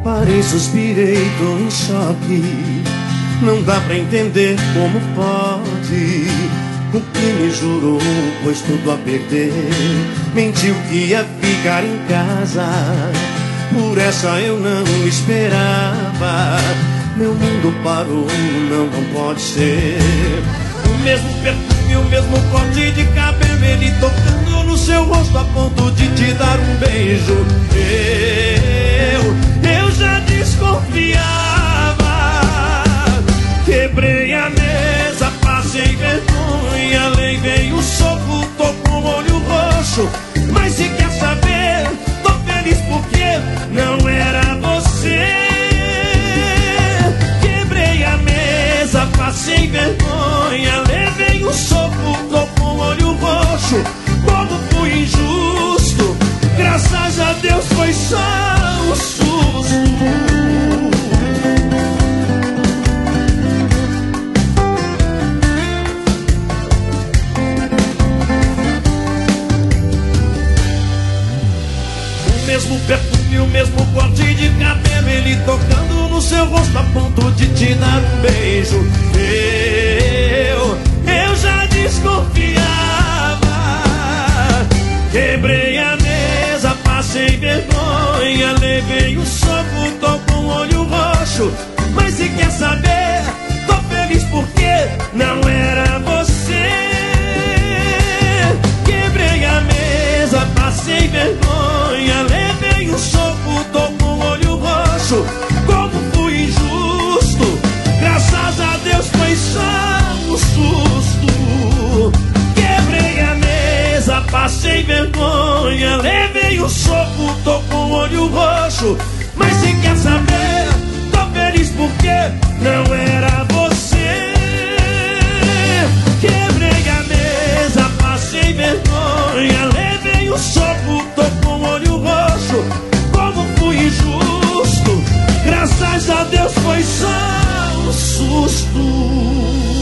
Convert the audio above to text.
Parei, suspirei, tô em choque. Não dá pra entender como pode. O que me jurou, pôs tudo a perder. Mentiu que ia ficar em casa. Por essa eu não esperava. Meu mundo parou, não pode ser. O mesmo perfume, o mesmo corte de cabelo, ele tocando no seu rosto a ponto de te dar um beijo. Eu já desconfiava. Quebrei a mesa, passei vergonha, levei um soco, tô com o olho roxo. Mas se quer saber, tô feliz porque não era você. Quebrei a mesa, passei vergonha, levei um soco, tô com o olho roxo. Como fui injusto, graças a Deus foi só um susto. O mesmo perfume, o mesmo corte de cabelo, ele tocando no seu rosto a ponto de te dar um beijo. Eu já desconfiava. Quebrei a mesa, passei vergonha, levei um soco, tô com o olho roxo. Mas se quer saber, tô feliz porque não era você. Quebrei a mesa, passei vergonha, levei um soco, tô com o olho roxo. Como fui injusto, graças a Deus foi só um susto. Quebrei a mesa, passei vergonha, levei um soco, tô com o olho roxo. Mas se quer saber, tô feliz porque não era você. Quebrei a mesa, passei vergonha, levei um soco, tô com o olho roxo. Como fui injusto, graças a Deus foi só um susto.